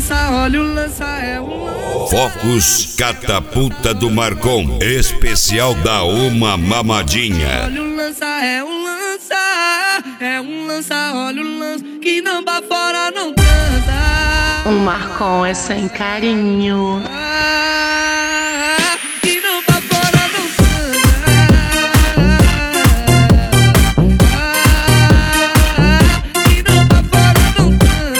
lança, olha o lança, é um lança. Focus Catapulta do Marcon, especial da Uma Mamadinha. Olha o lança, é um lança, é um lança, olha o lança, que não pra fora não cansa. O Marcon é sem carinho. Que não pra fora não cansa. Que não pra fora não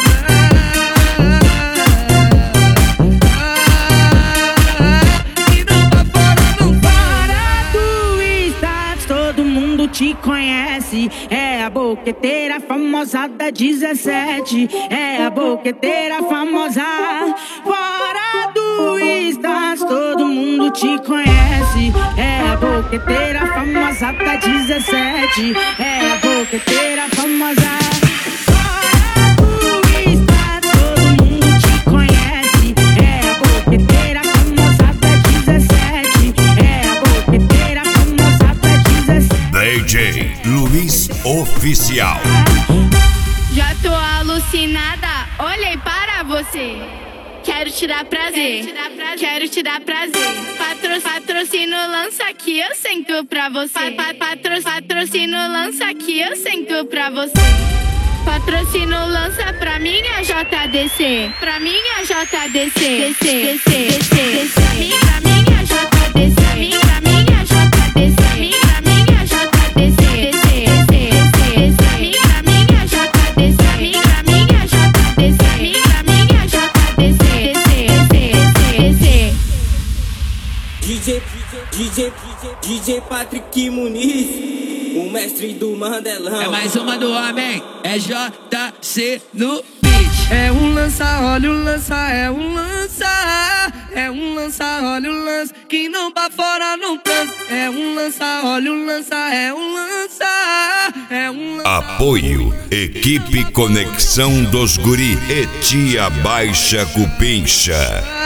cansa. Que não pra fora não Para do status, todo mundo te conhece. É a boqueteira famosa da 17. É a boqueteira famosa. Fora do status, todo mundo te conhece. É a boqueteira famosa da 17. É a boqueteira famosa. Fora do status, todo mundo te conhece. É a boqueteira famosa da 17. É a boqueteira famosa da 17. DJ Luiz Oficial. Já tô alucinada, olhei para você. Quero te dar prazer, quero te dar prazer. Patrocínio lança aqui, eu sento pra você. Patrocínio lança aqui, eu sento pra você. Patrocínio lança pra minha JDC, pra minha JDC, descer. Pra minha JDC, pra minha JDC, pra minha JDC, DJ Patrick Muniz, o mestre do Mandelão. É mais uma do homem, é JC no beat. É um lança, olha o lança, é um lança. É um lança, olha o lança, que não pra fora não cansa. É um lança, olha o lança, é um lança. É um lança. Apoio Equipe Conexão dos Guri e Tia Baixa Cupincha.